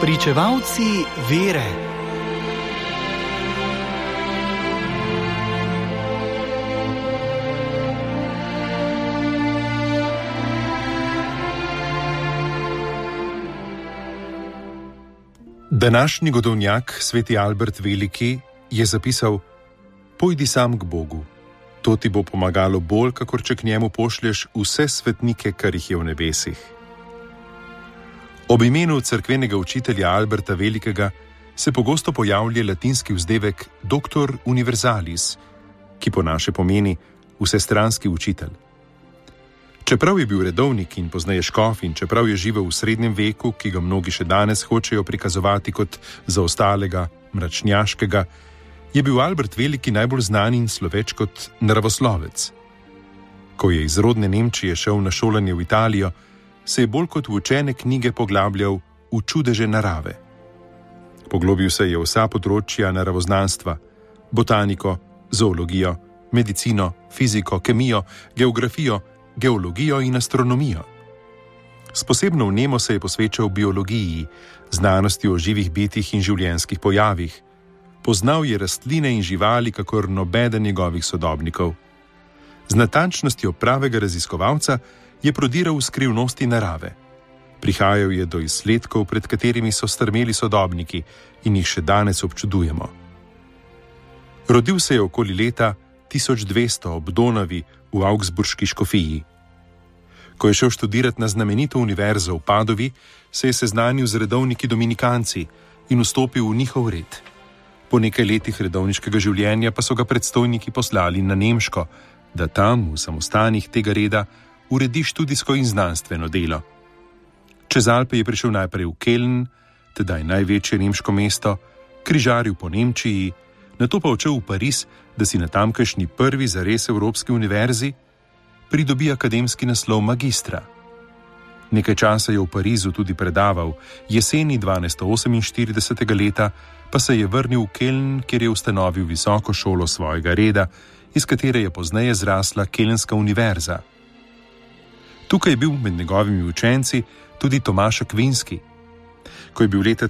Pričevalci vere. Današnji godovnjak, sveti Albert Veliki, je zapisal: "Pojdi sam k Bogu, to ti bo pomagalo bolj, kakor če k njemu pošlješ vse svetnike, kar jih je v nebesih." Ob imenu cerkvenega učitelja Alberta Velikega se pogosto pojavlja latinski vzdevek Doctor Universalis, ki po naše pomeni vsestranski učitelj. Čeprav je bil redovnik in pozneje škof in čeprav je živel v srednjem veku, ki ga mnogi še danes hočejo prikazovati kot zaostalega, mračnjaškega, je bil Albert Veliki najbolj znan in sloveč kot naravoslovec. Ko je iz rodne Nemčije šel na šolanje v Italijo, se je bolj kot v učene knjige poglabljal v čudeže narave. Poglobil se je v vsa področja naravoznanstva: botaniko, zoologijo, medicino, fiziko, kemijo, geografijo, geologijo in astronomijo. S posebno vnemo se je posvečal biologiji, znanosti o živih bitjih in življenjskih pojavih. Poznal je rastline in živali, kakor nobeden njegovih sodobnikov. Z natančnostjo pravega raziskovalca je prodiral v skrivnosti narave. Prihajal je do izsledkov, pred katerimi so strmeli sodobniki in jih še danes občudujemo. Rodil se je okoli leta 1200 ob Donavi v Augsburški škofiji. Ko je šel študirati na znamenito univerzo v Padovi, se je seznanil z redovniki dominikanci in vstopil v njihov red. Po nekaj letih redovniškega življenja pa so ga predstojniki poslali na Nemško, da tam, v samostanih tega reda, uredi študijsko in znanstveno delo. Čez Alpe je prišel najprej v Keln, tedaj največje nemško mesto, križaril po Nemčiji, nato pa odšel v Pariz, da si na tamkajšnji prvi zares evropski univerzi pridobi akademski naslov magistra. Nekaj časa je v Parizu tudi predaval, jeseni 1248. leta pa se je vrnil v Keln, kjer je ustanovil visoko šolo svojega reda, iz katere je pozneje zrasla Kelnska univerza. Tukaj je bil med njegovimi učenci tudi Tomaš Akvinski. Ko je bil leta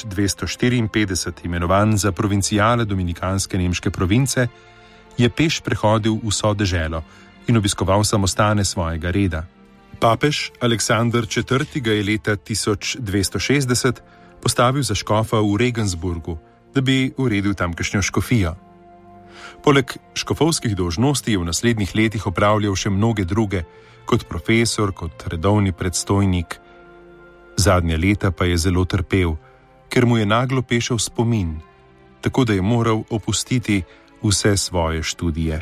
1254 imenovan za provincijala dominikanske nemške province, je peš prehodil vso deželo in obiskoval samostane svojega reda. Papež Aleksander IV. Ga je leta 1260 postavil za škofa v Regensburgu, da bi uredil tamkajšnjo škofijo. Poleg škofovskih dolžnosti je v naslednjih letih opravljal še mnoge druge, kot profesor, kot redovni predstojnik. Zadnja leta pa je zelo trpel, ker mu je naglo pešal spomin, tako da je moral opustiti vse svoje študije.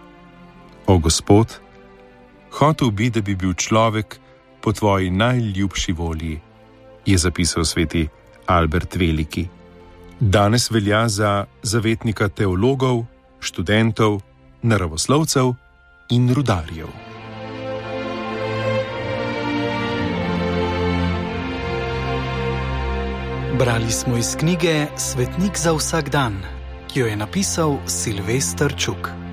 O Gospod, hotel bi, da bi bil človek po tvoji najljubši volji, je zapisal sveti Albert Veliki. Danes velja za zavetnika teologov, študentov, naravoslovcev in rudarjev. Brali smo iz knjige Svetnik za vsak dan, ki jo je napisal Silvester Čuk.